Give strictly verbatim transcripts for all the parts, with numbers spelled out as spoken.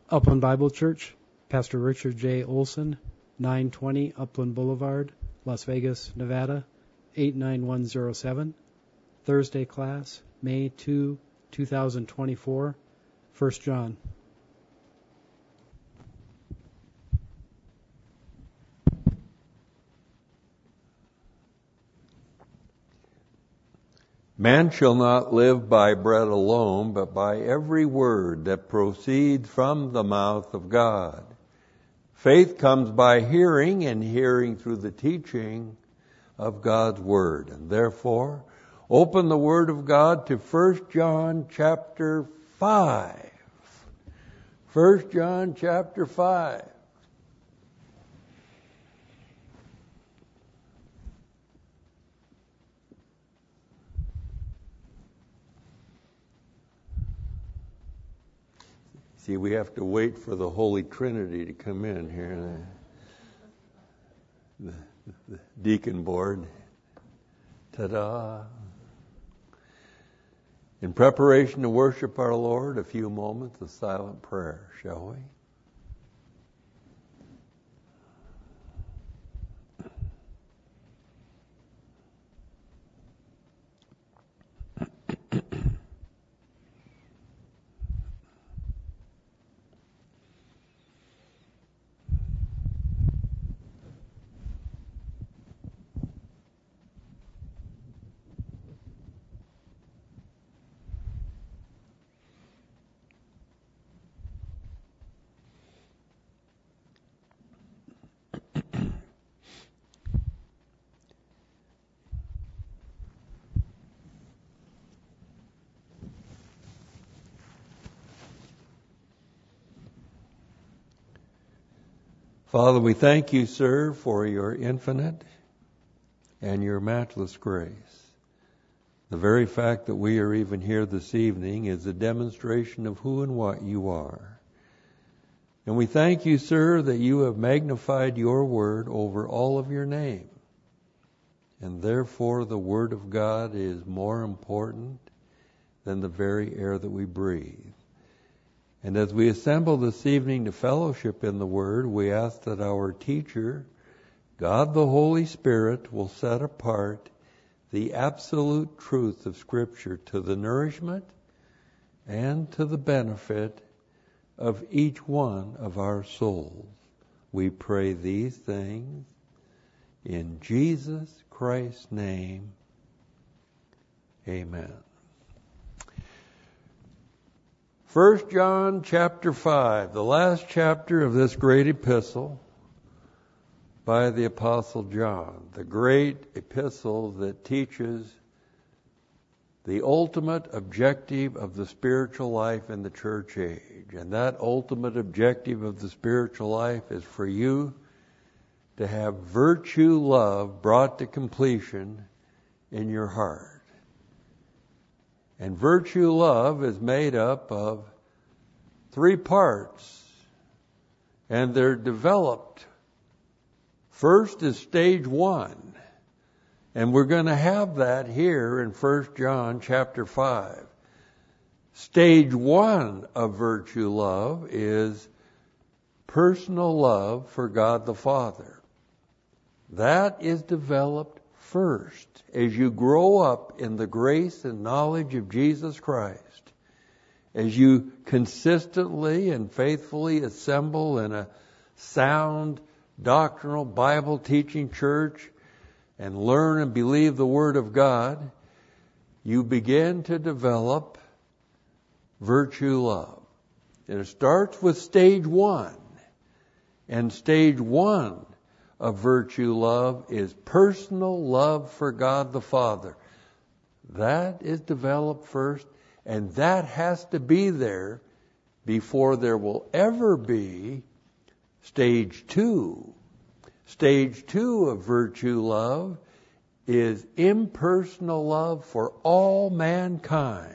Upland Bible Church, Pastor Richard J. Olson, nine twenty Upland Boulevard, Las Vegas, Nevada, eight nine one zero seven. Thursday class, May second, two thousand twenty-four, First John. Man shall not live by bread alone, but by every word that proceeds from the mouth of God. Faith comes by hearing, and hearing through the teaching of God's Word. And therefore, open the Word of God to First John chapter five. First John chapter five. See, we have to wait for the Holy Trinity to come in here. The, the, the deacon board. Ta-da! In preparation to worship our Lord, a few moments of silent prayer, shall we? Father, we thank you, sir, for your infinite and your matchless grace. The very fact that we are even here this evening is a demonstration of who and what you are. And we thank you, sir, that you have magnified your word over all of your name. And therefore the word of God is more important than the very air that we breathe. And as we assemble this evening to fellowship in the Word, we ask that our teacher, God the Holy Spirit, will set apart the absolute truth of Scripture to the nourishment and to the benefit of each one of our souls. We pray these things in Jesus Christ's name. Amen. First John chapter five, the last chapter of this great epistle by the Apostle John, the great epistle that teaches the ultimate objective of the spiritual life in the church age. And that ultimate objective of the spiritual life is for you to have virtue love brought to completion in your heart. And virtue love is made up of three parts, and they're developed. First is stage one, and we're going to have that here in First John chapter five. Stage one of virtue love is personal love for God the Father. That is developed first, as you grow up in the grace and knowledge of Jesus Christ, as you consistently and faithfully assemble in a sound doctrinal Bible teaching church and learn and believe the Word of God, you begin to develop virtue love. And it starts with stage one. And stage one of virtue love is personal love for God the Father. That is developed first, and that has to be there before there will ever be stage two. Stage two of virtue love is impersonal love for all mankind.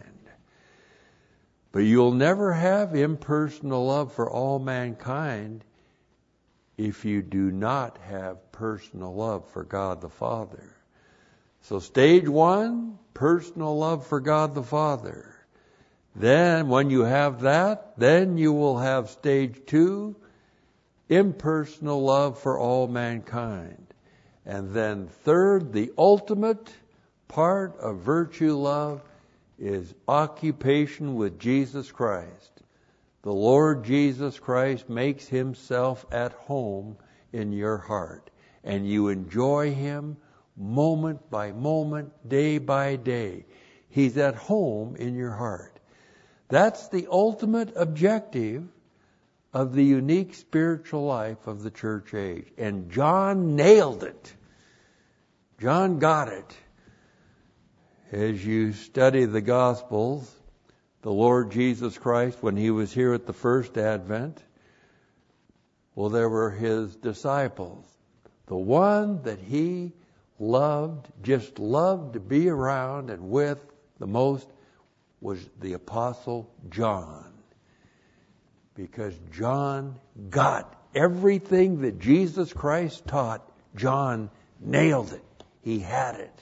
But you'll never have impersonal love for all mankind if you do not have personal love for God the Father. So stage one, personal love for God the Father. Then when you have that, then you will have stage two, impersonal love for all mankind. And then third, the ultimate part of virtue love is occupation with Jesus Christ. The Lord Jesus Christ makes himself at home in your heart, and you enjoy him moment by moment, day by day. He's at home in your heart. That's the ultimate objective of the unique spiritual life of the church age. And John nailed it. John got it. As you study the Gospels, the Lord Jesus Christ, when he was here at the first advent, well, there were his disciples. The one that he loved, just loved to be around and with the most, was the Apostle John. Because John got everything that Jesus Christ taught. John nailed it. He had it.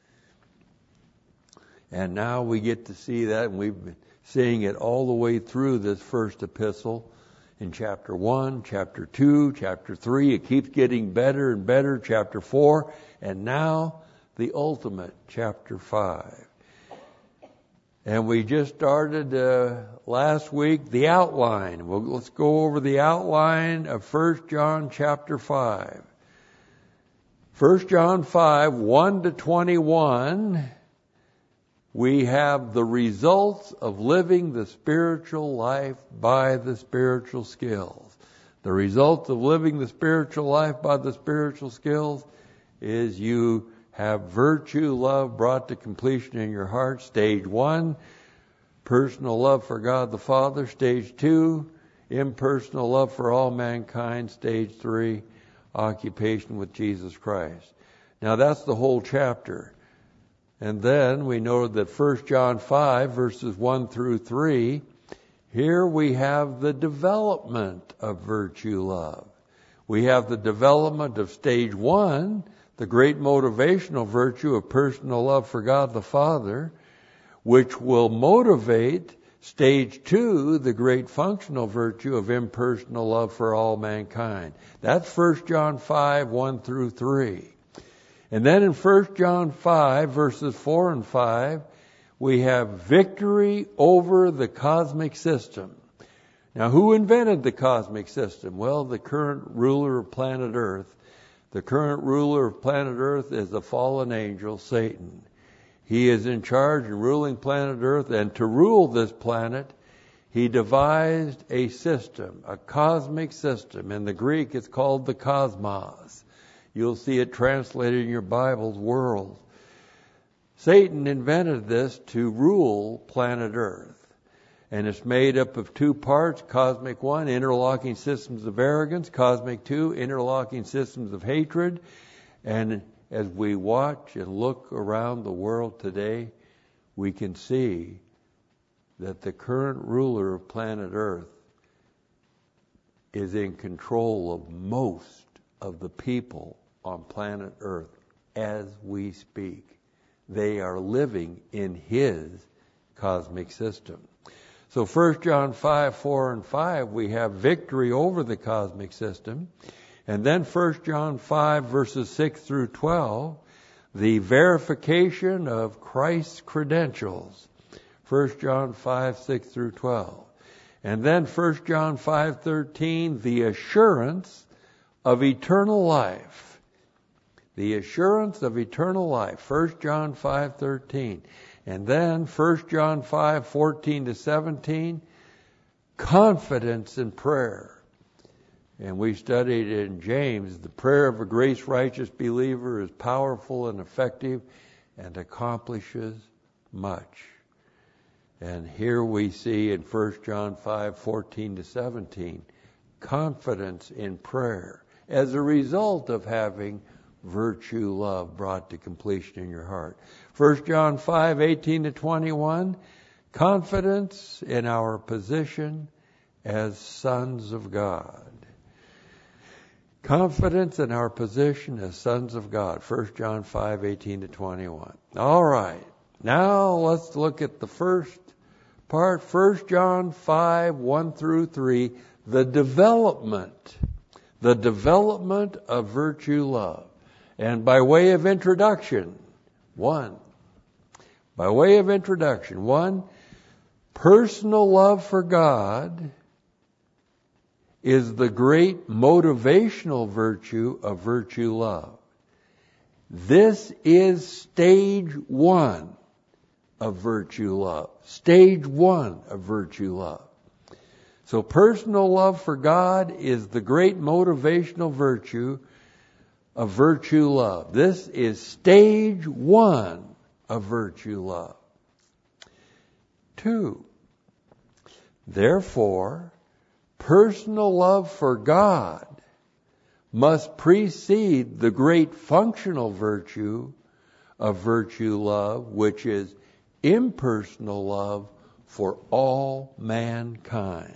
And now we get to see that, and we've been seeing it all the way through this first epistle in chapter one, chapter two, chapter three. It keeps getting better and better, chapter four, and now the ultimate, chapter five. And we just started uh, last week the outline. Well, let's go over the outline of First John chapter five. First John five, one to twenty-one, we have the results of living the spiritual life by the spiritual skills. The results of living the spiritual life by the spiritual skills is you have virtue, love brought to completion in your heart. Stage one, personal love for God the Father. Stage two, impersonal love for all mankind. Stage three, occupation with Jesus Christ. Now that's the whole chapter. And then we know that First John five, verses one through three, here we have the development of virtue love. We have the development of stage one, the great motivational virtue of personal love for God the Father, which will motivate stage two, the great functional virtue of impersonal love for all mankind. That's First John five, one through three. And then in First John five, verses four and five, we have victory over the cosmic system. Now, who invented the cosmic system? Well, the current ruler of planet Earth. The current ruler of planet Earth is the fallen angel, Satan. He is in charge and ruling planet Earth, and to rule this planet, he devised a system, a cosmic system. In the Greek, it's called the cosmos. You'll see it translated in your Bible's world. Satan invented this to rule planet Earth. And it's made up of two parts. Cosmic one, interlocking systems of arrogance. Cosmic two, interlocking systems of hatred. And as we watch and look around the world today, we can see that the current ruler of planet Earth is in control of most of the people on planet Earth as we speak. They are living in his cosmic system. So First John five, four and five, we have victory over the cosmic system. And then First John five, verses six through twelve, the verification of Christ's credentials. First John five, six through twelve. And then First John five, thirteen, the assurance of eternal life. The assurance of eternal life. First John five, thirteen. And then First John five, fourteen to seventeen, confidence in prayer. And we studied in James, the prayer of a grace righteous believer is powerful and effective and accomplishes much. And here we see in First John five, fourteen to seventeen, confidence in prayer as a result of having virtue love brought to completion in your heart. First John five, eighteen to twenty-one, confidence in our position as sons of God. Confidence in our position as sons of God. First John five, eighteen to twenty-one. All right. Now let's look at the first part, First John five, one through three, the development, the development of virtue love. And by way of introduction, one, by way of introduction, one, personal love for God is the great motivational virtue of virtue love. This is stage one of virtue love. Stage one of virtue love. So personal love for God is the great motivational virtue of virtue love. This is stage one of virtue love. Two, therefore, personal love for God must precede the great functional virtue of virtue love, which is impersonal love for all mankind.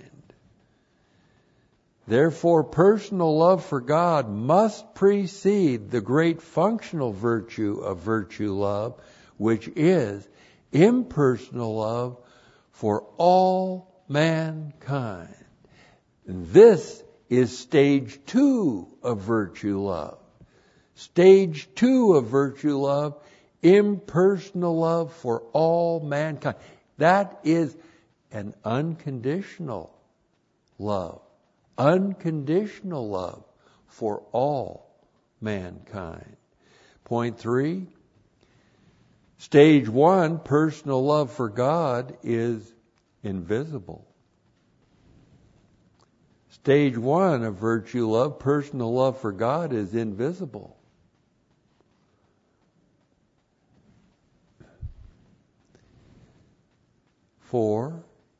Therefore, personal love for God must precede the great functional virtue of virtue love, which is impersonal love for all mankind. And this is stage two of virtue love. Stage two of virtue love, impersonal love for all mankind. That is an unconditional love. Unconditional love for all mankind. Point three, stage one, personal love for God is invisible. Stage one of virtue love, personal love for God, is invisible. Four,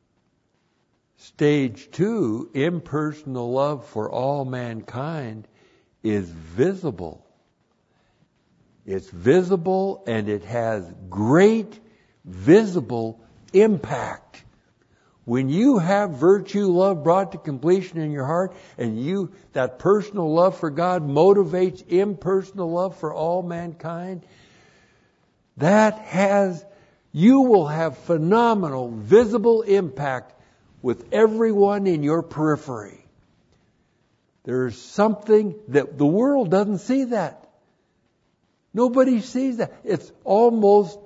stage two, impersonal love for all mankind, is visible. It's visible and it has great visible impact. When you have virtue love brought to completion in your heart, and you, that personal love for God motivates impersonal love for all mankind, that has, you will have phenomenal visible impact with everyone in your periphery. There's something that the world doesn't see that. Nobody sees that. It's almost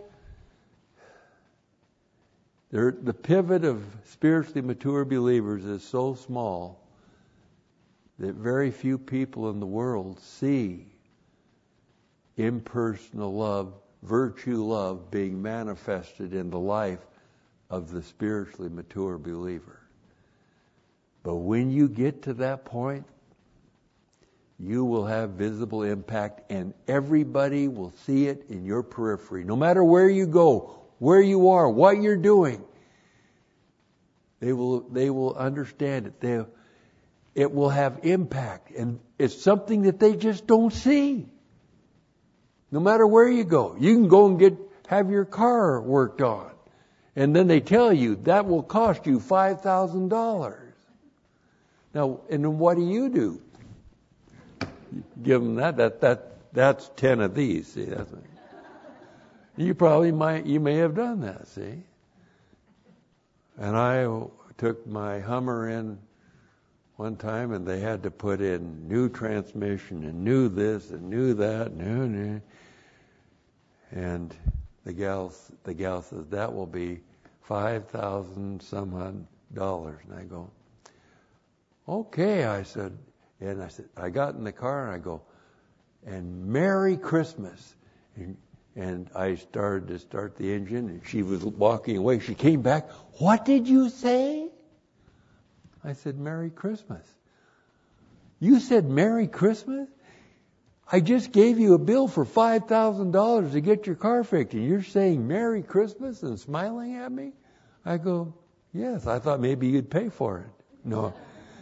There, the pivot of spiritually mature believers is so small that very few people in the world see impersonal love, virtue love being manifested in the life of the spiritually mature believer. But when you get to that point, you will have visible impact, and everybody will see it in your periphery. No matter where you go, where you are, what you're doing, they will they will understand it. They, it will have impact, and it's something that they just don't see. No matter where you go, you can go and get have your car worked on, and then they tell you that will cost you five thousand dollars. Now, and then what do you do? You give them that. That that that's ten of these. See, that's. You probably might, you may have done that, see? And I took my Hummer in one time, and they had to put in new transmission and new this and new that, new, new. And the gal, the gal says, that will be five thousand some odd dollars. And I go, okay, I said, and I said, I got in the car and I go, and Merry Christmas. And, And I started to start the engine, and she was walking away. She came back. What did you say? I said, Merry Christmas. You said Merry Christmas? I just gave you a bill for five thousand dollars to get your car fixed, and you're saying Merry Christmas and smiling at me? I go, yes, I thought maybe you'd pay for it. No.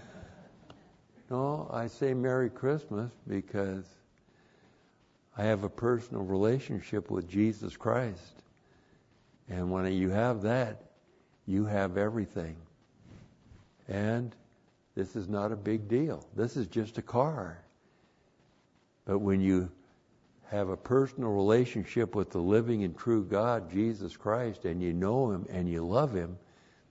No, I say Merry Christmas because I have a personal relationship with Jesus Christ. And when you have that, you have everything. And this is not a big deal. This is just a car. But when you have a personal relationship with the living and true God, Jesus Christ, and you know Him and you love Him,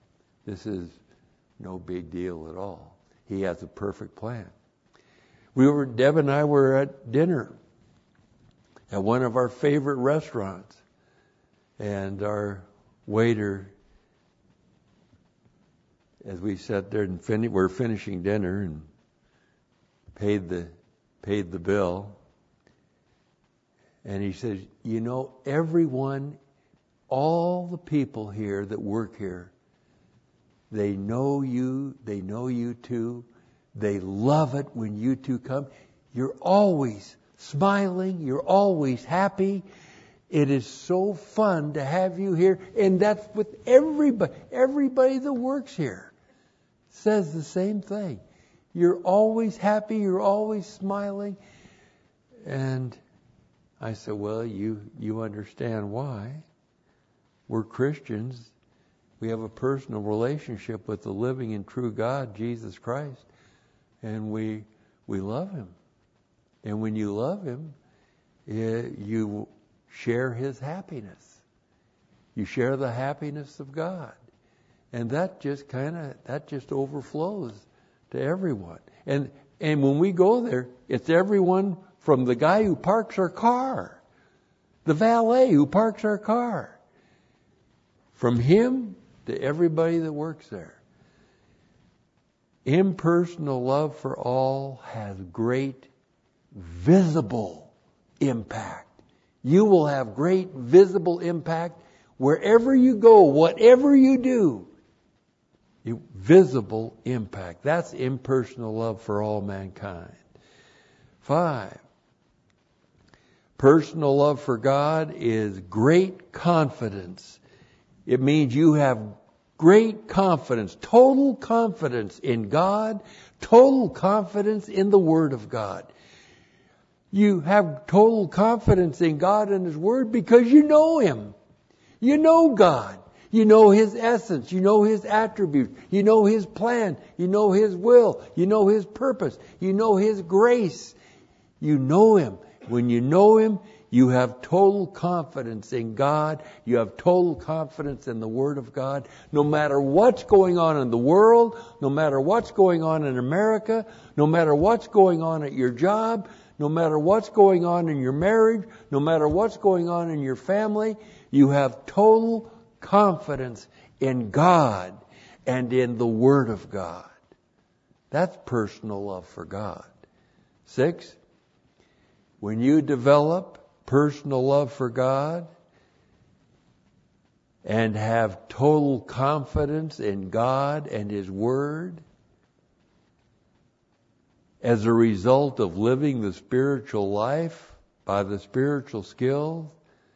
This is no big deal at all. He has a perfect plan. We were, Deb and I were at dinner at one of our favorite restaurants. And our waiter, as we sat there and fin- we're finishing dinner and paid the paid the bill, and he says, you know, everyone, all the people here that work here, they know you, they know you too, they love it when you two come. You're always smiling, you're always happy. It is so fun to have you here. And that's with everybody. Everybody that works here says the same thing. You're always happy. You're always smiling. And I said, well, you, you understand why. We're Christians. We have a personal relationship with the living and true God, Jesus Christ. And we, we love Him. And when you love Him, you share His happiness. You share the happiness of God. And that just kind of, that just overflows to everyone. And, and when we go there, it's everyone from the guy who parks our car, the valet who parks our car, from him to everybody that works there. Impersonal love for all has great visible impact. You will have great visible impact wherever you go, whatever you do. You, visible impact. That's impersonal love for all mankind. Five. Personal love for God is great confidence. It means you have great confidence, total confidence in God, total confidence in the Word of God. You have total confidence in God and His Word because you know Him. You know God. You know His essence. You know His attributes. You know His plan. You know His will. You know His purpose. You know His grace. You know Him. When you know Him, you have total confidence in God. You have total confidence in the Word of God. No matter what's going on in the world, no matter what's going on in America, no matter what's going on at your job, no matter what's going on in your marriage, no matter what's going on in your family, you have total confidence in God and in the Word of God. That's personal love for God. Six, when you develop personal love for God and have total confidence in God and His Word, as a result of living the spiritual life by the spiritual skills,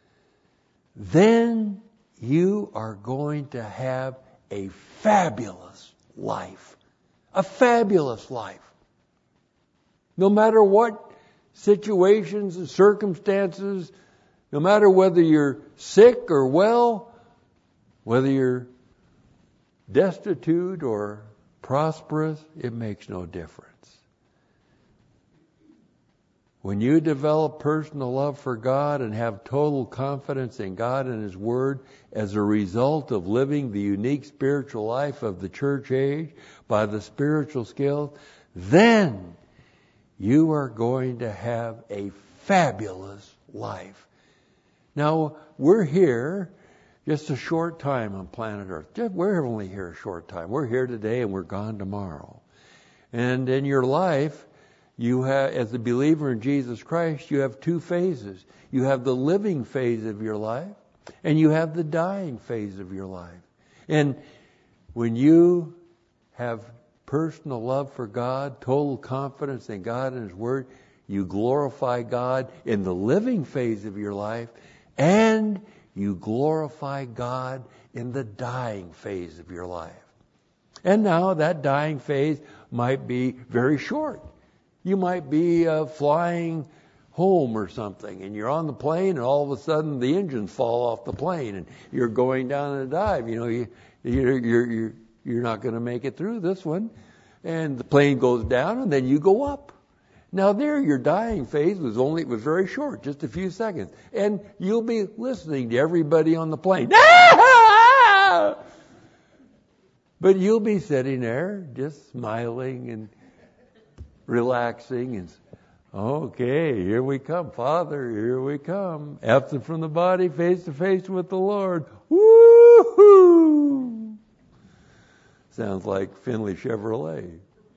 then you are going to have a fabulous life. A fabulous life. No matter what situations and circumstances, no matter whether you're sick or well, whether you're destitute or prosperous, it makes no difference. When you develop personal love for God and have total confidence in God and His Word as a result of living the unique spiritual life of the church age by the spiritual skills, then you are going to have a fabulous life. Now, we're here just a short time on planet Earth. We're only here a short time. We're here today and we're gone tomorrow. And in your life, you have, as a believer in Jesus Christ, you have two phases. You have the living phase of your life, and you have the dying phase of your life. And when you have personal love for God, total confidence in God and His Word, you glorify God in the living phase of your life, and you glorify God in the dying phase of your life. And now that dying phase might be very short. You might be uh, flying home or something, and you're on the plane, and all of a sudden the engines fall off the plane, and you're going down a dive. You know, you, you're you're you're you're not going to make it through this one, and the plane goes down, and then you go up. Now there, your dying phase was only it was very short, just a few seconds, and you'll be listening to everybody on the plane. But you'll be sitting there just smiling and relaxing and, okay, here we come, Father, here we come. Absent from the body, face to face with the Lord. Woo-hoo! Sounds like Finley Chevrolet.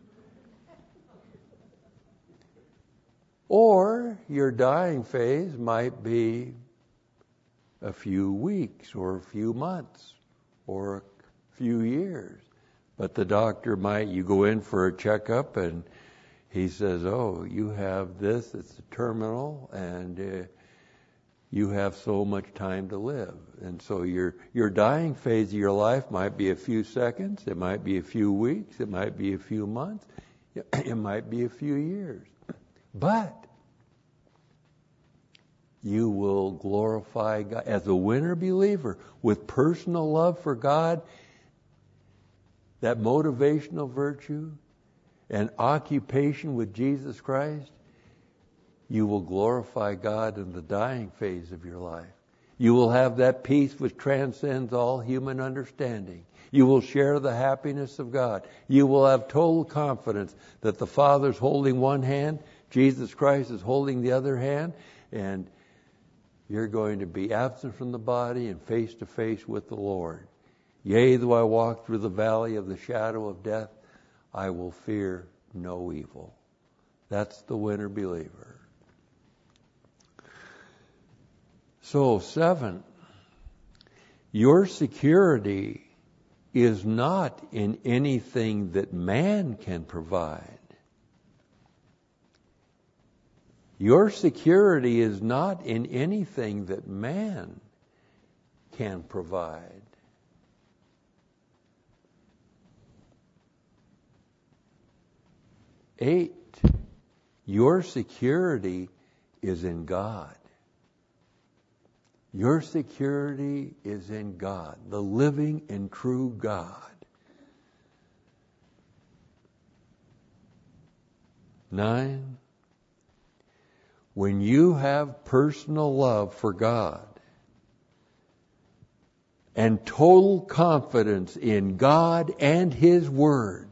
Or your dying phase might be a few weeks or a few months or a few years. But the doctor might, you go in for a checkup and he says, oh, you have this, it's a terminal, and uh, you have so much time to live. And so your your dying phase of your life might be a few seconds, it might be a few weeks, it might be a few months, it might be a few years. But you will glorify God as a winner believer with personal love for God, that motivational virtue, and occupation with Jesus Christ. You will glorify God in the dying phase of your life. You will have that peace which transcends all human understanding. You will share the happiness of God. You will have total confidence that the Father's holding one hand, Jesus Christ is holding the other hand, and you're going to be absent from the body and face to face with the Lord. Yea, though I walk through the valley of the shadow of death, I will fear no evil. That's the winner believer. So, seven, your security is not in anything that man can provide. Your security is not in anything that man can provide. Eight, your security is in God. Your security is in God, the living and true God. Nine, when you have personal love for God and total confidence in God and His Word,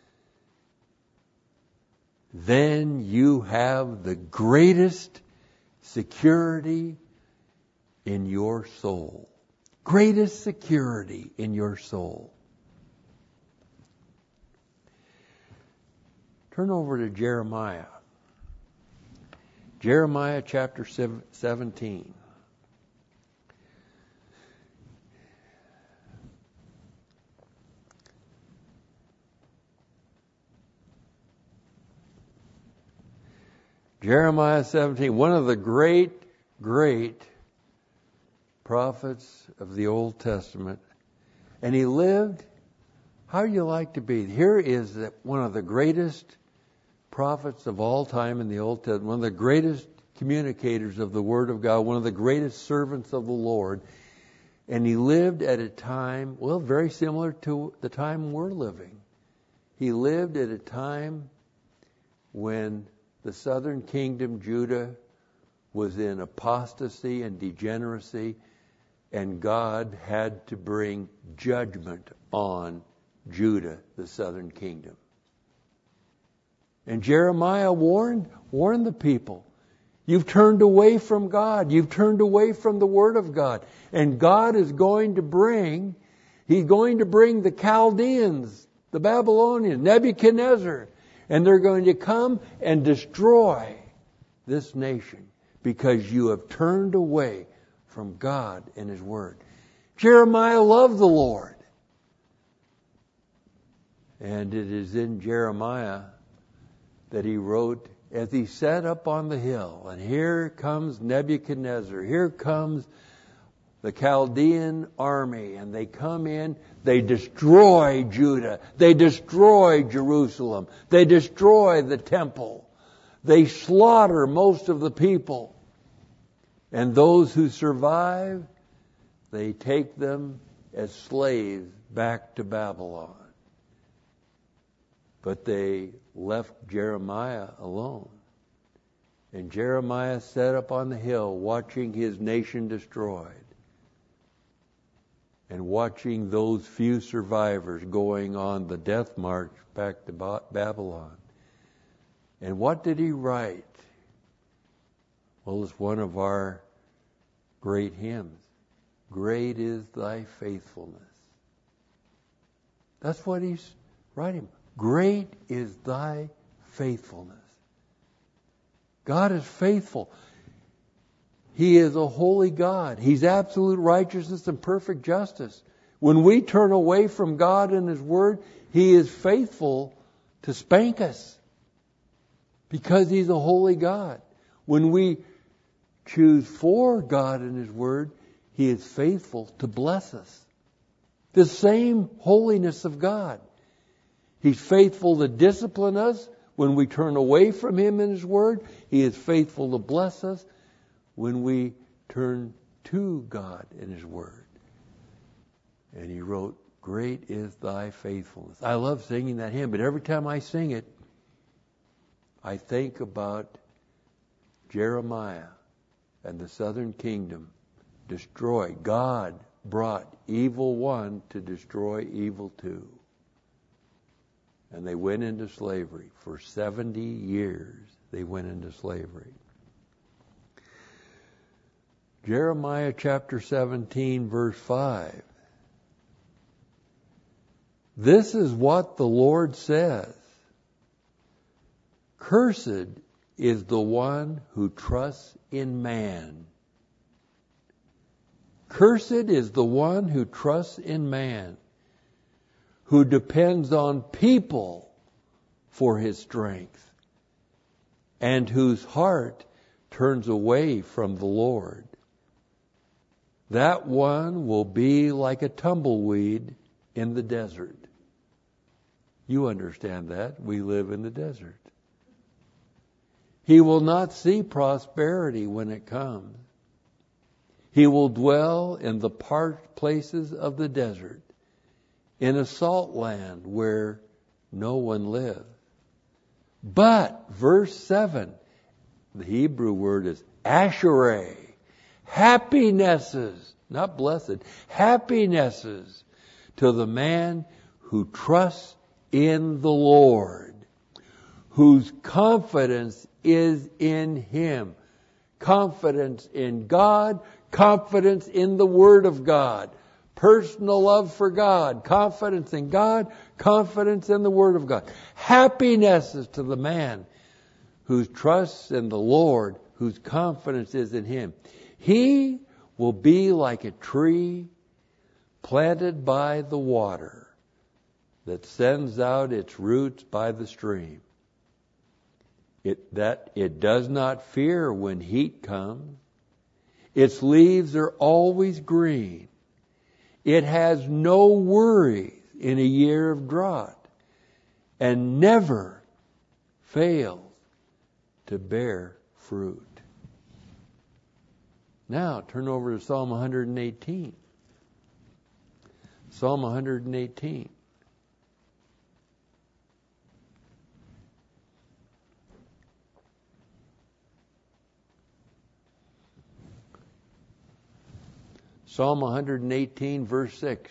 then you have the greatest security in your soul. Greatest security in your soul. Turn over to Jeremiah. Jeremiah chapter seventeen. Jeremiah seventeen, one of the great, great prophets of the Old Testament. And he lived, how do you like to be? Here is one of the greatest prophets of all time in the Old Testament, one of the greatest communicators of the Word of God, one of the greatest servants of the Lord. And he lived at a time, well, very similar to the time we're living. He lived at a time when the southern kingdom, Judah, was in apostasy and degeneracy, and God had to bring judgment on Judah, the southern kingdom. And Jeremiah warned, warned the people, you've turned away from God. You've turned away from the Word of God. And God is going to bring, He's going to bring the Chaldeans, the Babylonians, Nebuchadnezzar, and they're going to come and destroy this nation because you have turned away from God and His Word. Jeremiah loved the Lord. And it is in Jeremiah that he wrote, as he sat up on the hill, and here comes Nebuchadnezzar, here comes the Chaldean army, and they come in, they destroy Judah, they destroy Jerusalem, they destroy the temple, they slaughter most of the people, and those who survive, they take them as slaves back to Babylon. But they left Jeremiah alone. And Jeremiah sat up on the hill watching his nation destroyed. and watching those few survivors going on the death march back to ba- Babylon. And what did he write? Well, it's one of our great hymns. Great is thy faithfulness. That's what he's writing. Great is thy faithfulness. God is faithful. He is a holy God. He's absolute righteousness and perfect justice. When we turn away from God and His Word, He is faithful to spank us because He's a holy God. When we choose for God and His Word, He is faithful to bless us. The same holiness of God. He's faithful to discipline us when we turn away from Him and His Word. He is faithful to bless us when we turn to God and His Word. And he wrote, great is thy faithfulness. I love singing that hymn, but every time I sing it, I think about Jeremiah and the southern kingdom destroyed. God brought evil one to destroy evil two. And they went into slavery. For seventy years, they went into slavery. Jeremiah chapter seventeen, verse five. This is what the Lord says. Cursed is the one who trusts in man. Cursed is the one who trusts in man, who depends on people for his strength, and whose heart turns away from the Lord. That one will be like a tumbleweed in the desert. You understand that. We live in the desert. He will not see prosperity when it comes. He will dwell in the parched places of the desert, in a salt land where no one lives. But, verse seven, the Hebrew word is ashereh. Happinesses, not blessed, happinesses to the man who trusts in the Lord, whose confidence is in Him. Confidence in God, confidence in the Word of God. Personal love for God, confidence in God, confidence in the Word of God. Happinesses to the man who trusts in the Lord, whose confidence is in Him. He will be like a tree planted by the water that sends out its roots by the stream. It, that it does not fear when heat comes. Its leaves are always green. It has no worries in a year of drought, and never fails to bear fruit. Now, turn over to Psalm one hundred eighteen. Psalm one hundred eighteen. Psalm one hundred eighteen, verse six.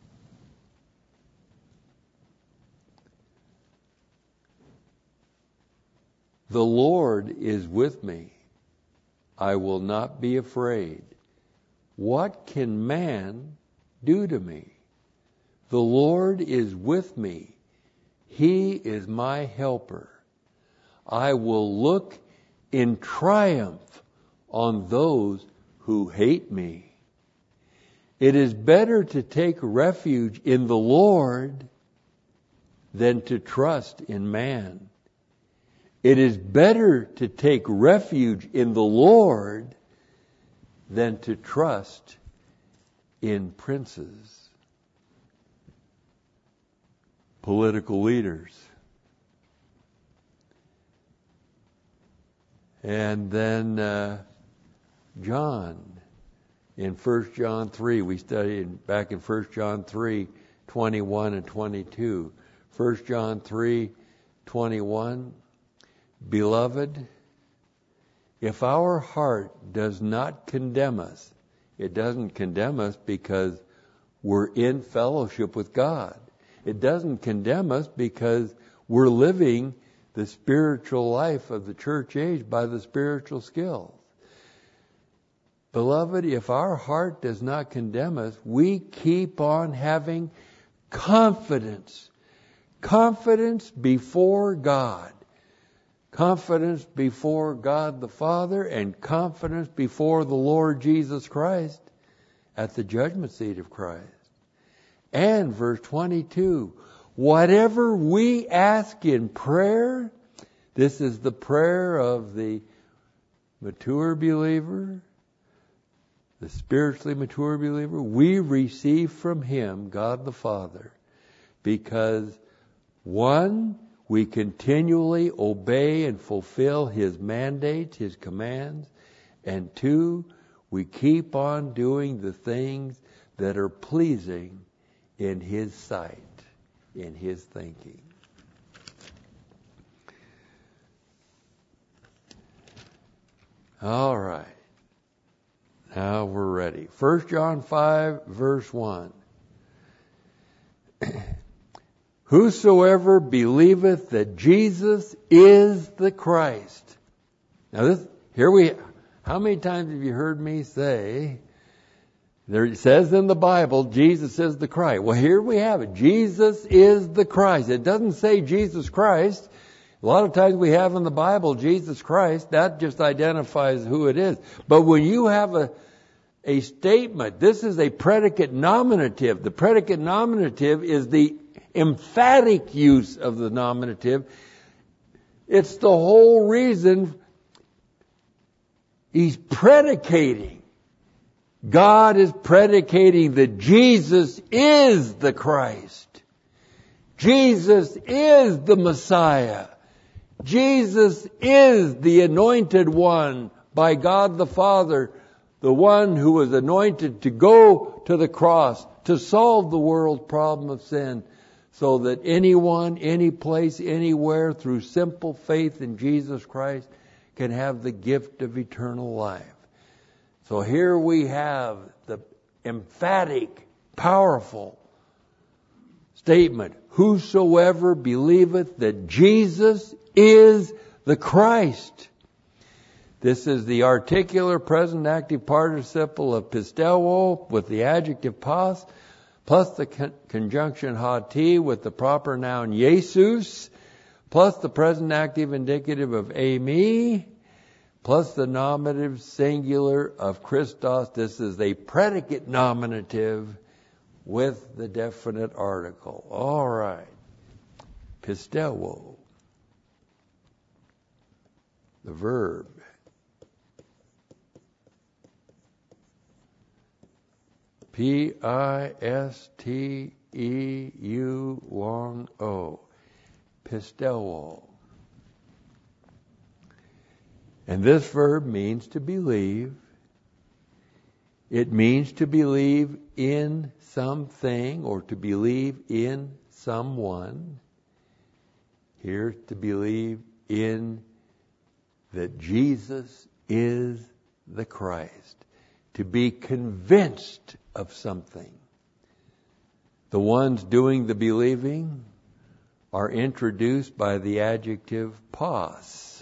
The Lord is with me. I will not be afraid. What can man do to me? The Lord is with me. He is my helper. I will look in triumph on those who hate me. It is better to take refuge in the Lord than to trust in man. It is better to take refuge in the Lord than to trust in princes, political leaders. And then uh, John, in First John three, we studied back in First John three, twenty-one and twenty-two. First John three, twenty-one. Beloved, if our heart does not condemn us, it doesn't condemn us because we're in fellowship with God. It doesn't condemn us because we're living the spiritual life of the church age by the spiritual skills. Beloved, if our heart does not condemn us, we keep on having confidence. Confidence before God. Confidence before God the Father and confidence before the Lord Jesus Christ at the judgment seat of Christ. And verse twenty-two, whatever we ask in prayer, this is the prayer of the mature believer, the spiritually mature believer, we receive from Him, God the Father, because one, we continually obey and fulfill His mandates, His commands, and two, we keep on doing the things that are pleasing in His sight, in His thinking. All right. Now we're ready. First John five, verse one. Whosoever believeth that Jesus is the Christ. Now this, here we, how many times have you heard me say, there it says in the Bible, Jesus is the Christ. Well, here we have it. Jesus is the Christ. It doesn't say Jesus Christ. A lot of times we have in the Bible Jesus Christ. That just identifies who it is. But when you have a a statement, this is a predicate nominative. The predicate nominative is the emphatic use of the nominative. It's the whole reason he's predicating. God is predicating that Jesus is the Christ. Jesus is the Messiah. Jesus is the anointed one by God the Father, the one who was anointed to go to the cross to solve the world's problem of sin, so that anyone, any place, anywhere, through simple faith in Jesus Christ, can have the gift of eternal life. So here we have the emphatic, powerful statement, whosoever believeth that Jesus is the Christ. This is the articular present active participle of pisteuo with the adjective pas, plus the con- conjunction hati with the proper noun Jesus, plus the present active indicative of eimi, plus the nominative singular of Christos. This is a predicate nominative with the definite article. All right. Pisteuo. The verb. P I S T E U long O. Pisteuo. And this verb means to believe. It means to believe in something or to believe in someone. Here, to believe in that Jesus is the Christ. To be convinced of something. The ones doing the believing are introduced by the adjective pas.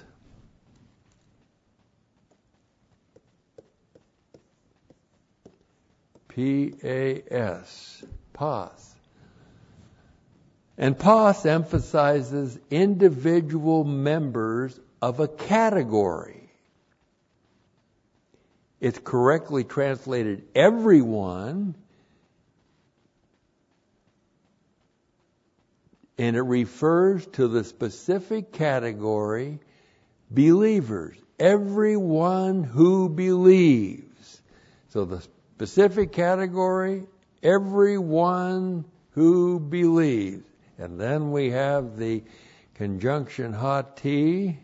P A S. Pas. And pas emphasizes individual members of a category. It's correctly translated everyone, and it refers to the specific category believers. Everyone who believes. So the specific category, everyone who believes. And then we have the conjunction hati,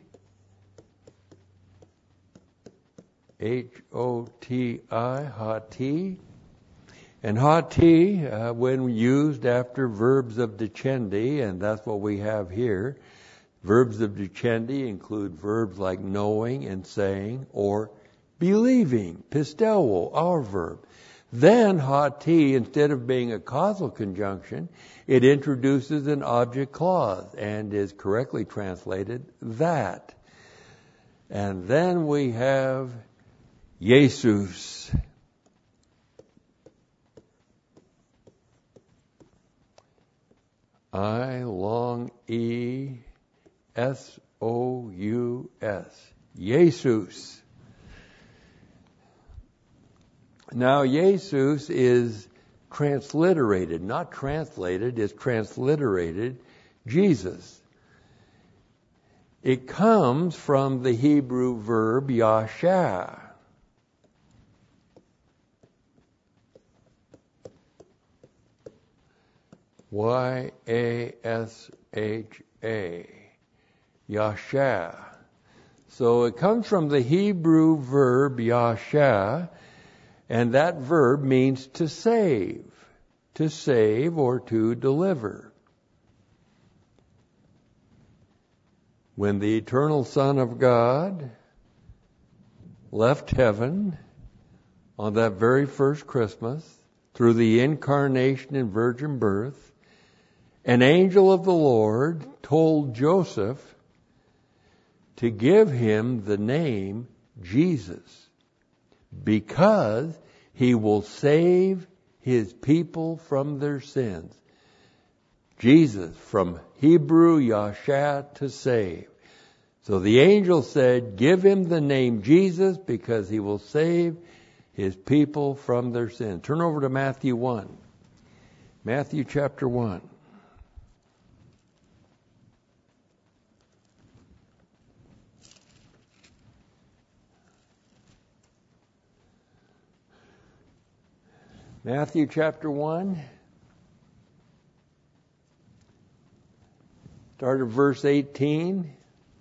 H O T I, hati. And hati, uh, when used after verbs of dicendi, and that's what we have here, verbs of dicendi include verbs like knowing and saying or believing, pisteuo, our verb. Then hoti, instead of being a causal conjunction, it introduces an object clause and is correctly translated that. And then we have Jesus. I long E S O U S. Jesus. Now, Jesus is transliterated, not translated, is transliterated Jesus. It comes from the Hebrew verb yasha. Y A S H A. Yasha. So it comes from the Hebrew verb yasha, and that verb means to save, to save or to deliver. When the eternal Son of God left heaven on that very first Christmas through the incarnation and virgin birth, an angel of the Lord told Joseph to give him the name Jesus, because he will save his people from their sins. Jesus, from Hebrew yasha, to save. So the angel said, give him the name Jesus because he will save his people from their sins. Turn over to Matthew one. Matthew chapter one. Matthew chapter one, start at verse eighteen.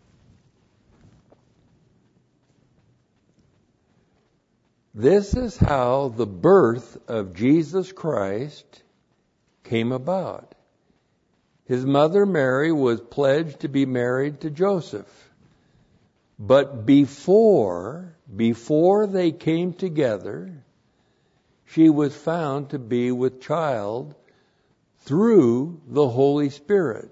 This is how the birth of Jesus Christ came about. His mother Mary was pledged to be married to Joseph. But before, before they came together, she was found to be with child through the Holy Spirit.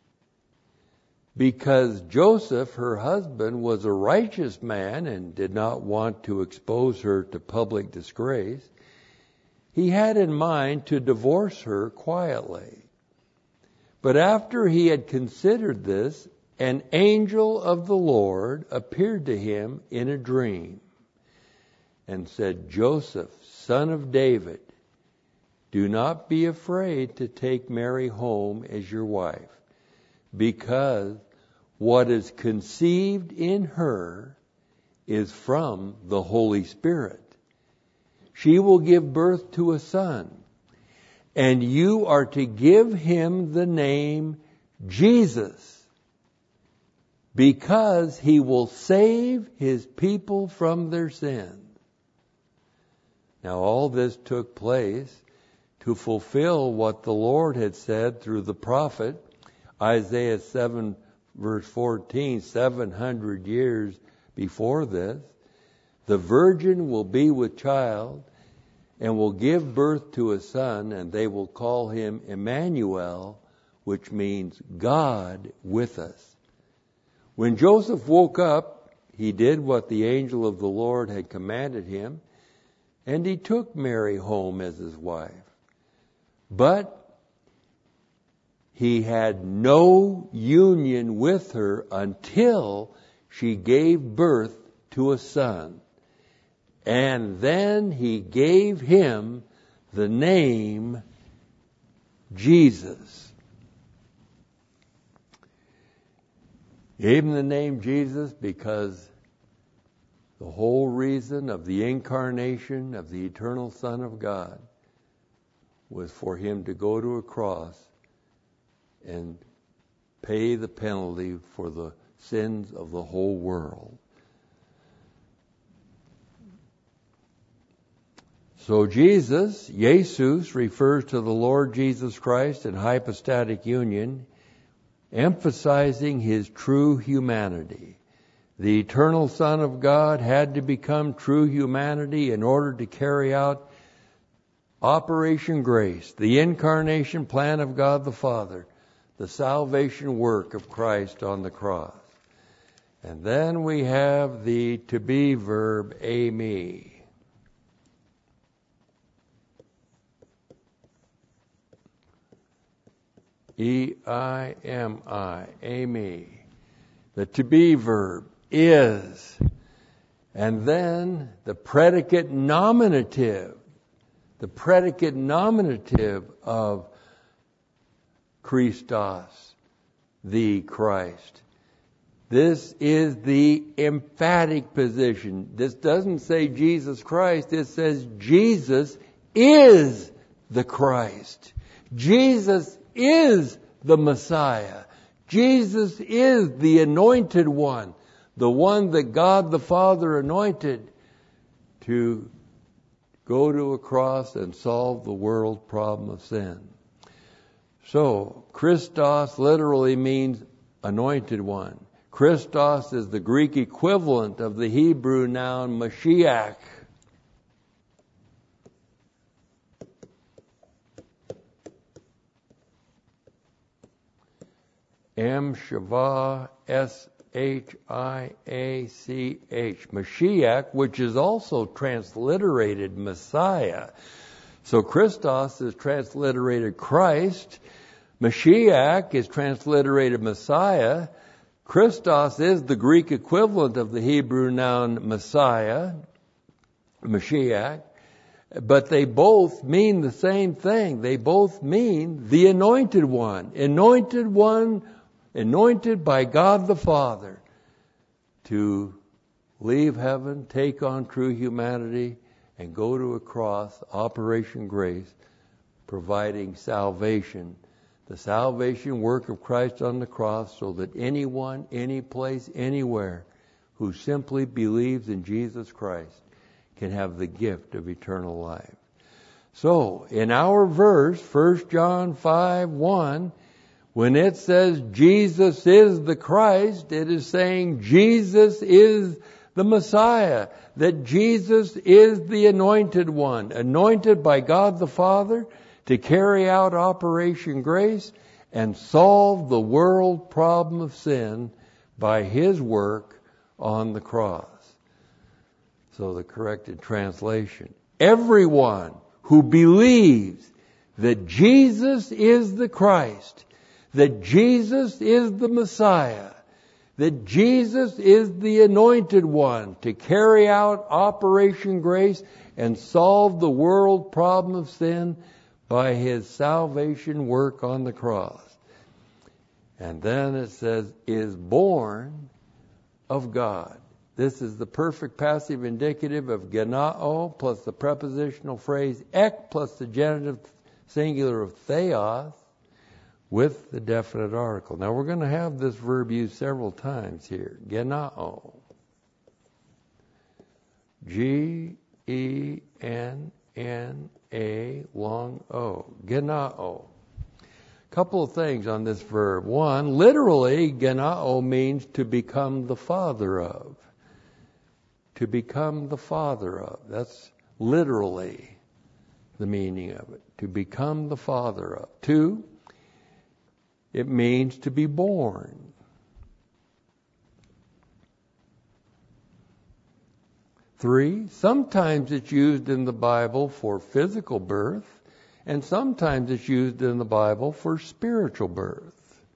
Because Joseph, her husband, was a righteous man and did not want to expose her to public disgrace, he had in mind to divorce her quietly. But after he had considered this, an angel of the Lord appeared to him in a dream and said, Joseph, son of David, do not be afraid to take Mary home as your wife, because what is conceived in her is from the Holy Spirit. She will give birth to a son, and you are to give him the name Jesus, because he will save his people from their sins. Now all this took place to fulfill what the Lord had said through the prophet Isaiah seven verse fourteen, seven hundred years before this. The virgin will be with child and will give birth to a son, and they will call him Emmanuel, which means God with us. When Joseph woke up, he did what the angel of the Lord had commanded him, and he took Mary home as his wife. But he had no union with her until she gave birth to a son. And then he gave him the name Jesus. Gave him the name Jesus because the whole reason of the incarnation of the eternal Son of God was for him to go to a cross and pay the penalty for the sins of the whole world. So Jesus, Jesus, refers to the Lord Jesus Christ in hypostatic union, emphasizing his true humanity. The eternal Son of God had to become true humanity in order to carry out Operation Grace, the incarnation plan of God the Father, the salvation work of Christ on the cross. And then we have the to be verb, eimi. E I M I, eimi. The to be verb, is. And then the predicate nominative, the predicate nominative of Christos, the Christ. This is the emphatic position. This doesn't say Jesus Christ. It says Jesus is the Christ. Jesus is the Messiah. Jesus is the anointed one, the one that God the Father anointed to go to a cross and solve the world problem of sin. So, Christos literally means anointed one. Christos is the Greek equivalent of the Hebrew noun Mashiach. M Shavah S H I A C H. Mashiach, which is also transliterated Messiah. So Christos is transliterated Christ. Mashiach is transliterated Messiah. Christos is the Greek equivalent of the Hebrew noun Messiah, Mashiach. But they both mean the same thing. They both mean the anointed one. Anointed one, anointed by God the Father to leave heaven, take on true humanity, and go to a cross, Operation Grace, providing salvation. The salvation work of Christ on the cross so that anyone, any place, anywhere who simply believes in Jesus Christ can have the gift of eternal life. So, in our verse, First John five one, when it says Jesus is the Christ, it is saying Jesus is the Messiah, that Jesus is the anointed one, anointed by God the Father to carry out Operation Grace and solve the world problem of sin by His work on the cross. So the corrected translation, everyone who believes that Jesus is the Christ, that Jesus is the Messiah, that Jesus is the anointed one to carry out Operation Grace and solve the world problem of sin by His salvation work on the cross. And then it says, is born of God. This is the perfect passive indicative of genao plus the prepositional phrase ek plus the genitive singular of theos with the definite article. Now we're going to have this verb used several times here. Genao. G E N N A long O. Genao. Couple of things on this verb. One, literally, genao means to become the father of. To become the father of. That's literally the meaning of it. To become the father of. Two, it means to be born. Three, sometimes it's used in the Bible for physical birth, and sometimes it's used in the Bible for spiritual birth.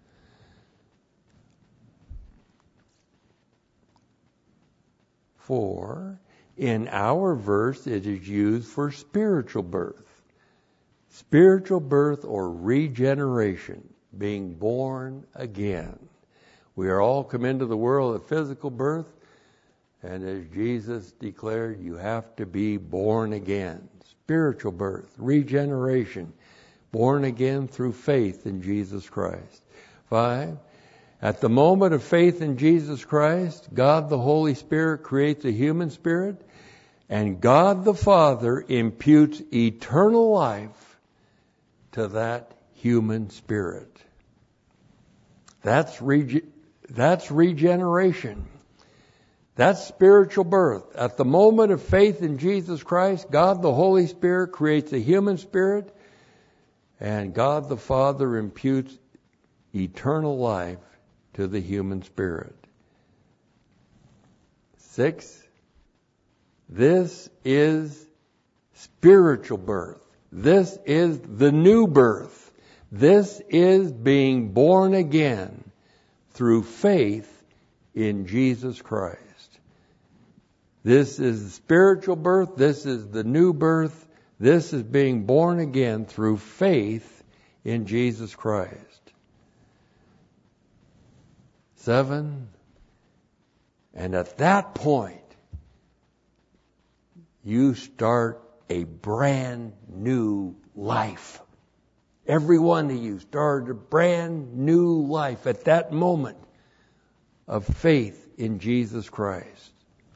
Four, in our verse it is used for spiritual birth. Spiritual birth or regeneration, being born again. We are all come into the world of physical birth, and as Jesus declared, you have to be born again. Spiritual birth, regeneration, born again through faith in Jesus Christ. Five, at the moment of faith in Jesus Christ, God the Holy Spirit creates a human spirit, and God the Father imputes eternal life to that human spirit. That's rege- that's regeneration. That's spiritual birth. At the moment of faith in Jesus Christ, God the Holy Spirit creates a human spirit, and God the Father imputes eternal life to the human spirit. Six, this is spiritual birth. This is the new birth. This is being born again through faith in Jesus Christ. This is the spiritual birth. This is the new birth. This is being born again through faith in Jesus Christ. Seven, and at that point, you start a brand new life. Every one of you started a brand new life at that moment of faith in Jesus Christ.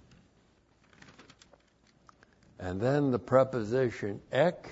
And then the preposition ek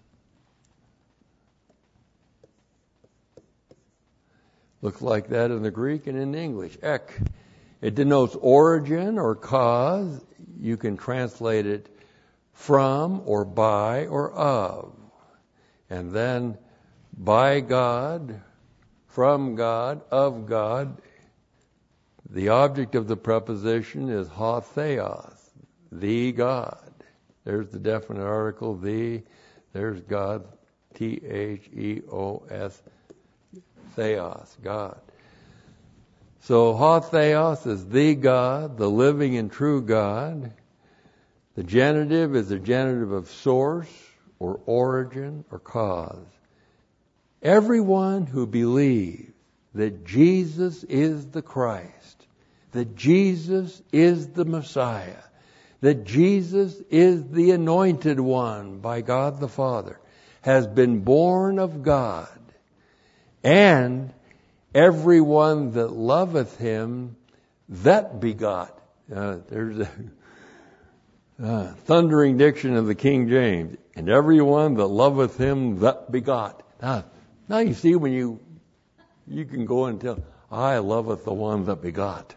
looks like that in the Greek and in the English. Ek. It denotes origin or cause. You can translate it from or by or of. And then by God, from God, of God. The object of the preposition is ho theos, the God. There's the definite article, the. There's God, T H E O S, theos, God. So ho theos is the God, the living and true God. The genitive is a genitive of source or origin or cause. Everyone who believes that Jesus is the Christ, that Jesus is the Messiah, that Jesus is the anointed one by God the Father, has been born of God, and everyone that loveth him that begot. Uh, there's a uh, thundering diction of the King James. And everyone that loveth him that begot. Now, now you see when you you can go and tell, I loveth the one that begot.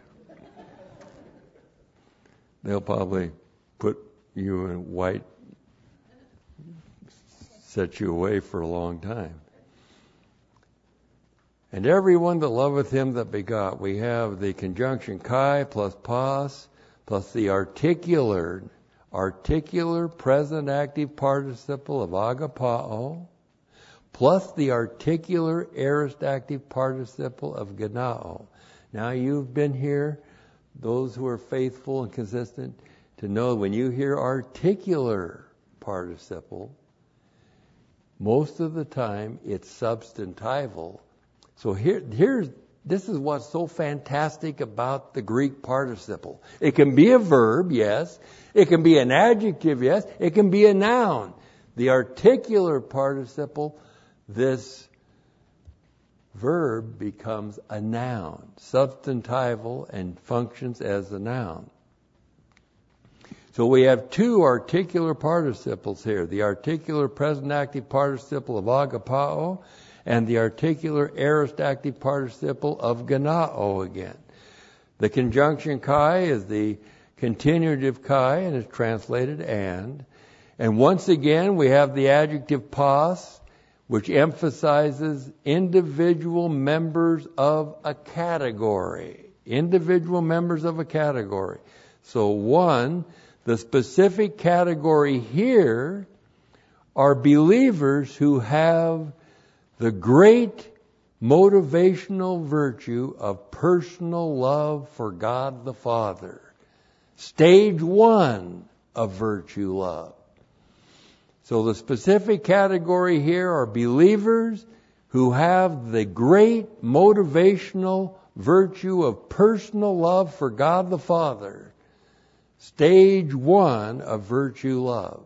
They'll probably put you in white, set you away for a long time. And everyone that loveth him that begot. We have the conjunction kai plus pas plus the articular, articular present active participle of agapao plus the articular aorist active participle of ganao. Now you've been here, those who are faithful and consistent, to know when you hear articular participle, most of the time it's substantival. So here, here's, this is what's so fantastic about the Greek participle. It can be a verb, yes. It can be an adjective, yes. It can be a noun. The articular participle, this verb becomes a noun, substantival, and functions as a noun. So we have two articular participles here. The articular present active participle of agapao and the articular aorist active participle of ganao again. The conjunction kai is the continuative kai and is translated and. And once again we have the adjective pas, which emphasizes individual members of a category. Individual members of a category. So one, the specific category here are believers who have the great motivational virtue of personal love for God the Father. Stage one of virtue love. So the specific category here are believers who have the great motivational virtue of personal love for God the Father. Stage one of virtue love.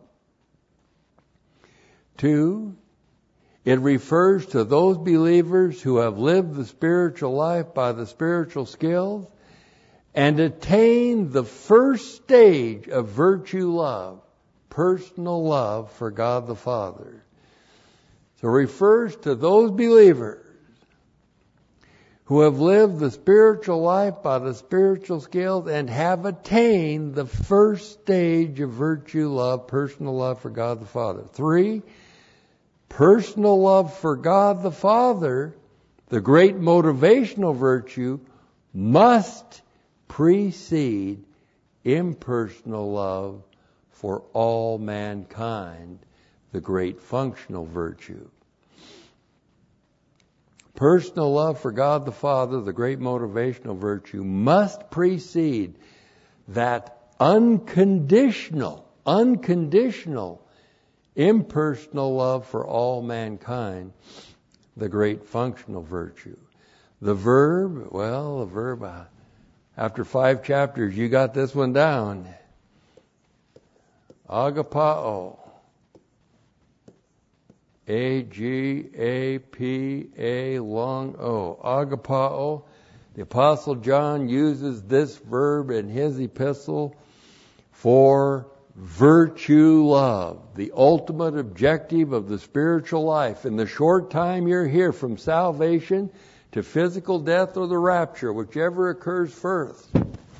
Two, it refers to those believers who have lived the spiritual life by the spiritual skills and attained the first stage of virtue love, personal love for God the Father. So it refers to those believers who have lived the spiritual life by the spiritual skills and have attained the first stage of virtue love, personal love for God the Father. Three, personal love for God the Father, the great motivational virtue, must precede impersonal love for all mankind, the great functional virtue. Personal love for God the Father, the great motivational virtue, must precede that unconditional, unconditional, impersonal love for all mankind, the great functional virtue. The verb, well, the verb, uh, after five chapters, you got this one down. Agapao. A G A P A long O. Agapao. The Apostle John uses this verb in his epistle for virtue love, the ultimate objective of the spiritual life. In the short time you're here, from salvation to physical death or the rapture, whichever occurs first,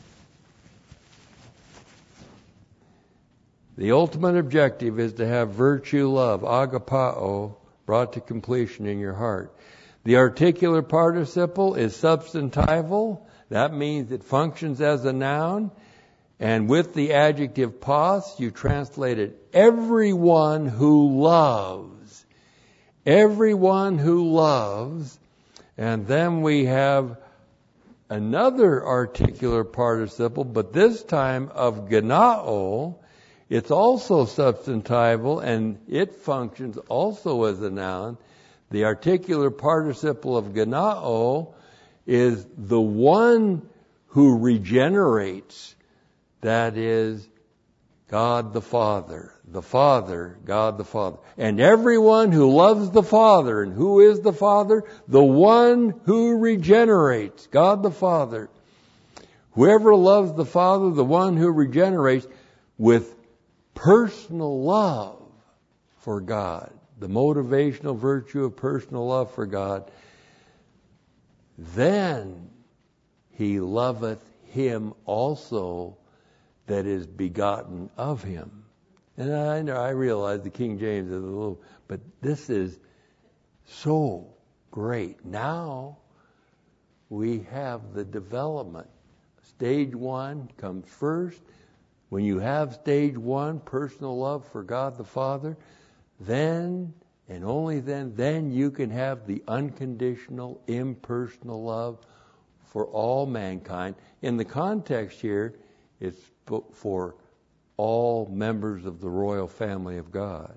the ultimate objective is to have virtue love, agapao, brought to completion in your heart. The articular participle is substantival. That means it functions as a noun. And with the adjective pos, you translate it, everyone who loves. Everyone who loves. And then we have another articular participle, but this time of ganao. It's also substantival, and it functions also as a noun. The articular participle of ganao is the one who regenerates. That is God the Father. The Father, God the Father. And everyone who loves the Father. And who is the Father? The one who regenerates. God the Father. Whoever loves the Father, the one who regenerates, with personal love for God, the motivational virtue of personal love for God, then he loveth him also that is begotten of him. And I know, I realize the King James is a little, but this is so great. Now we have the development. Stage one comes first. When you have stage one, personal love for God the Father, then, and only then, then you can have the unconditional, impersonal love for all mankind. In the context here, it's for all members of the royal family of God.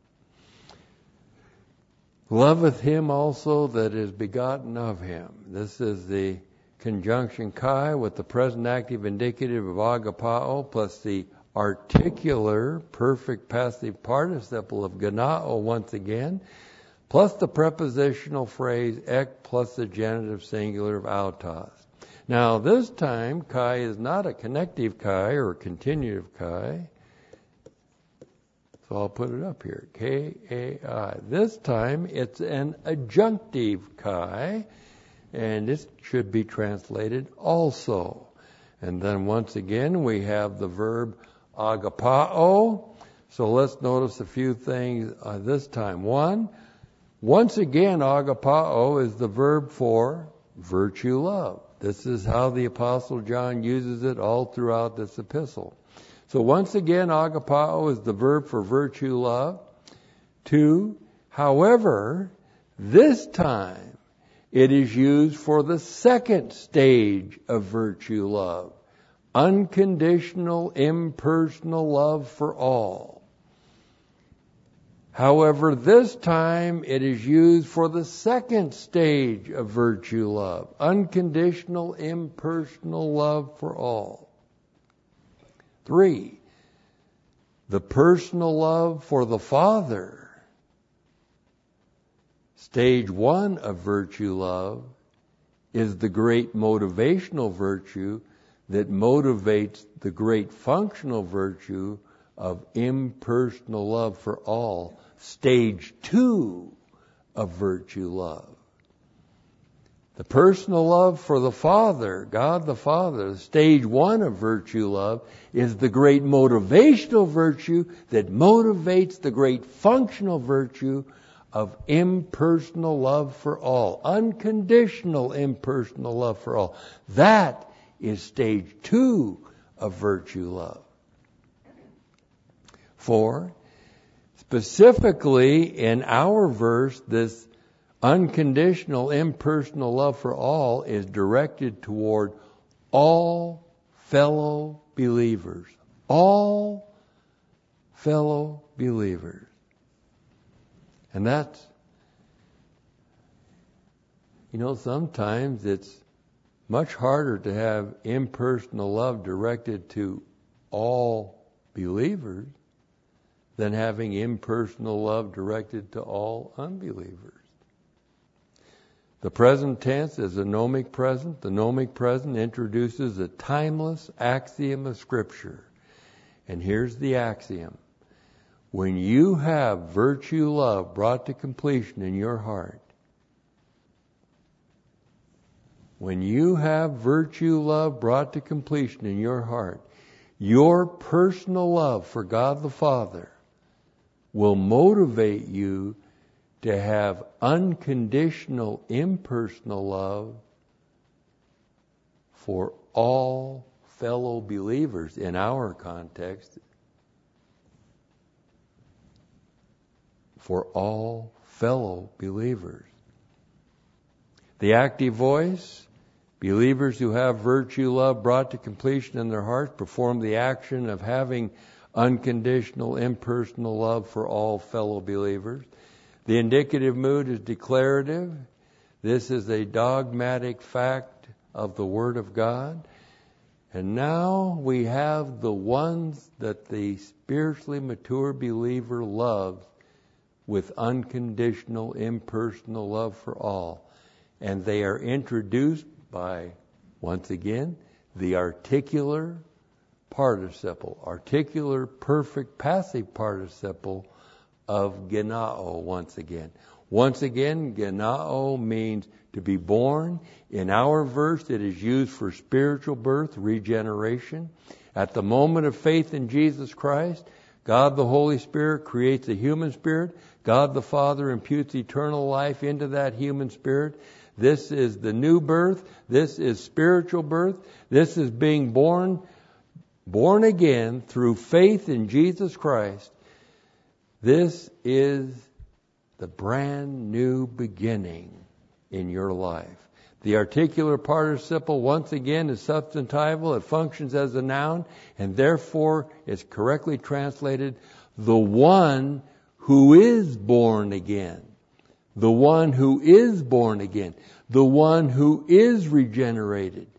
Loveth him also that is begotten of him. This is the conjunction kai with the present active indicative of agapao plus the articular perfect passive participle of ganao once again, plus the prepositional phrase ek plus the genitive singular of autos. Now this time kai is not a connective kai or a continuative kai. So I'll put it up here. K A I. This time it's an adjunctive kai. And this should be translated also. And then once again, we have the verb agapao. So let's notice a few things uh, this time. One, once again, agapao is the verb for virtue love. This is how the Apostle John uses it all throughout this epistle. So once again, agapao is the verb for virtue love. Two, however, this time, it is used for the second stage of virtue love. Unconditional, impersonal love for all. However, this time it is used for the second stage of virtue love. Unconditional, impersonal love for all. Three, the personal love for the Father. Stage one of virtue love is the great motivational virtue that motivates the great functional virtue of impersonal love for all. Stage two of virtue love. The personal love for the Father, God the Father, stage one of virtue love, is the great motivational virtue that motivates the great functional virtue of impersonal love for all. Unconditional impersonal love for all. That is stage two of virtue love. Four, specifically in our verse, this unconditional, impersonal love for all is directed toward all fellow believers. All fellow believers. And that's, you know, sometimes it's much harder to have impersonal love directed to all believers than having impersonal love directed to all unbelievers. The present tense is a gnomic present. The gnomic present introduces a timeless axiom of Scripture. And here's the axiom. When you have virtue love brought to completion in your heart, when you have virtue love brought to completion in your heart, your personal love for God the Father will motivate you to have unconditional, impersonal love for all fellow believers. In our context, for all fellow believers. The active voice, believers who have virtue love brought to completion in their hearts perform the action of having unconditional, impersonal love for all fellow believers. The indicative mood is declarative. This is a dogmatic fact of the Word of God. And now we have the ones that the spiritually mature believer loves with unconditional, impersonal love for all. And they are introduced by, once again, the articular participle, articular perfect passive participle of genao once again. Once again, genao means to be born. In our verse, it is used for spiritual birth, regeneration. At the moment of faith in Jesus Christ, God the Holy Spirit creates a human spirit. God the Father imputes eternal life into that human spirit. This is the new birth. This is spiritual birth. This is being born, born again through faith in Jesus Christ. This is the brand new beginning in your life. The articular participle, once again, is substantival. It functions as a noun, and therefore is correctly translated, the one who is born again. The one who is born again. The one who is regenerated.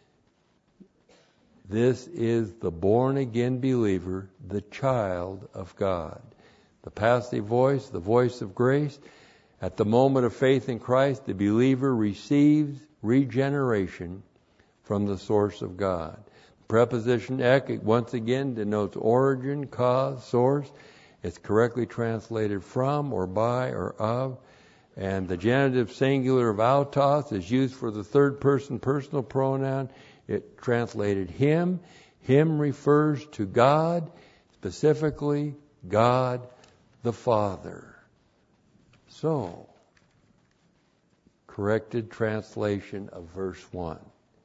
This is the born-again believer, the child of God. The passive voice, the voice of grace. At the moment of faith in Christ, the believer receives regeneration from the source of God. The preposition ek, once again, denotes origin, cause, source. It's correctly translated from or by or of. And the genitive singular of autos is used for the third person personal pronoun. It translated him. Him refers to God, specifically God the Father. So, corrected translation of verse one.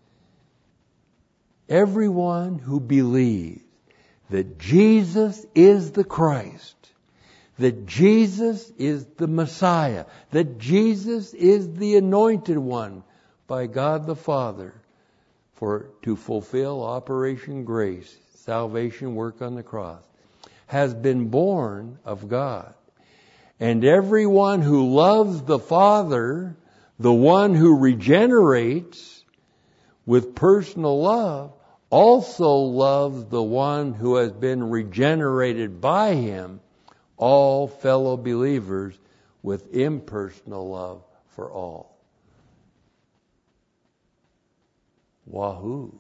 Everyone who believes that Jesus is the Christ, that Jesus is the Messiah, that Jesus is the anointed one by God the Father for to fulfill Operation Grace, salvation work on the cross, has been born of God. And everyone who loves the Father, the one who regenerates with personal love, also loves the one who has been regenerated by him, all fellow believers with impersonal love for all. Wahoo!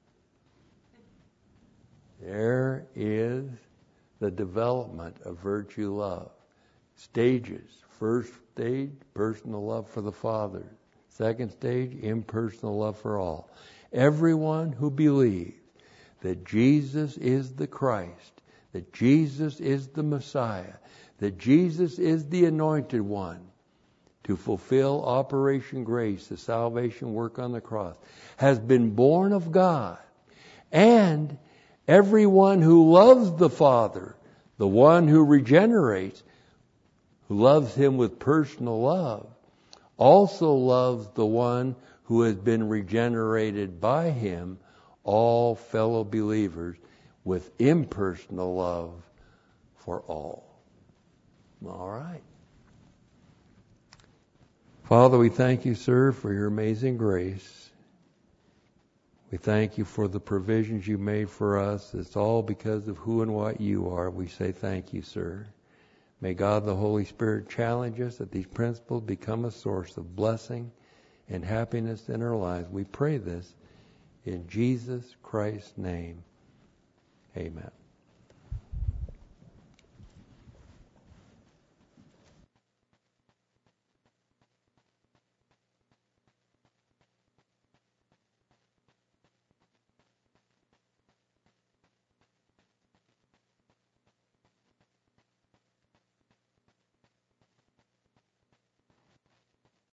There is the development of virtue love. Stages. First stage, personal love for the Father. Second stage, impersonal love for all. Everyone who believes that Jesus is the Christ, that Jesus is the Messiah, that Jesus is the Anointed One to fulfill Operation Grace, the salvation work on the cross, has been born of God. And everyone who loves the Father, the one who regenerates, who loves Him with personal love, also loves the one who has been regenerated by Him, all fellow believers, with impersonal love for all. All right. Father, we thank you, sir, for your amazing grace. We thank you for the provisions you made for us. It's all because of who and what you are. We say thank you, sir. May God the Holy Spirit challenge us that these principles become a source of blessing and happiness in our lives. We pray this in Jesus Christ's name. Amen.